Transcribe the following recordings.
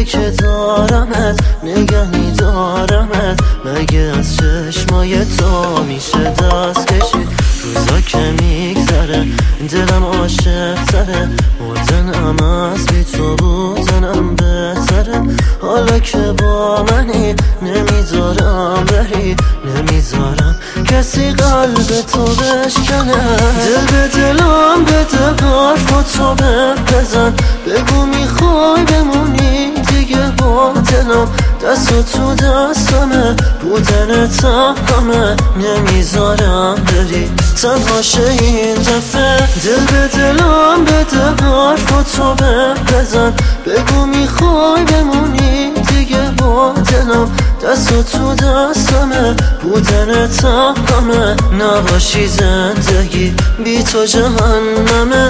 توی که دارمت نگه میدارمت، مگه از چشمای تو میشه دست کشید؟ روزا که میگذره دلم عاشق تره، بودنم از بی تو بودنم بهتره. حالا که با منی نمیذارم بری، نمیذارم کسی قلب تو بشکنه. دل به دلم بده، حرفاتو بزن، بگو میخوای بمونی دیگه با دلم. دستو تو دستمه، بودن تمامه، نمیذارم بری تنها شه این دفعه. دل به دلم بده، حرفاتو بزن، بگو میخوای بمونی دیگه با دلم. دستو تو دستمه، بودن تمامه، نباشی زندگی بی تو جهنمه.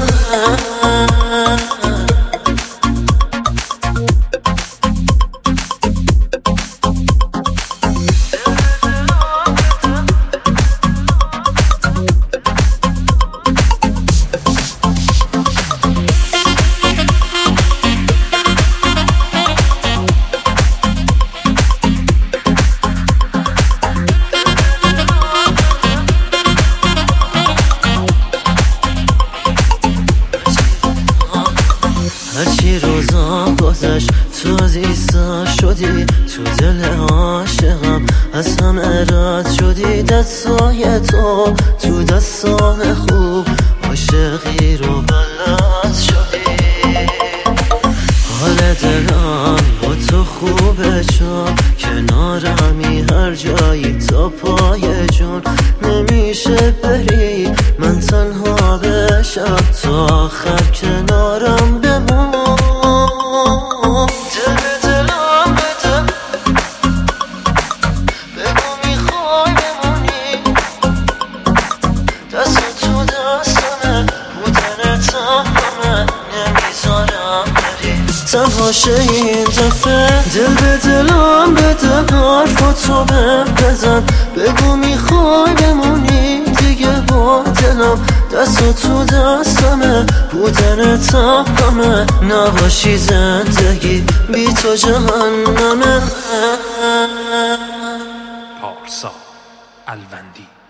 هرچی روزا گذشت تو عزیزا شدی، تو دل عاشقم از همه رد شدی. دستای تو دستان خوب، عاشقی رو بلد شدی. حال دلم با تو خوبه چون کنارمی، هر جایی تا پای جون نمیشه بری. من تنها بشم تا آخر کنارم بمون. دل به دلم بده، بگو میخوای بمونی، دست تو دستمه، بودن تمامه، نمیذارم بری تنها شه این دفعه. دل به دلم بده، حرفاتو بزن، بگو میخوای بمونی دیگه با دلم. دستو تو دستمه، بودن تمامه، نباشی زندگی بی تو جهنمه. پارسا الوندی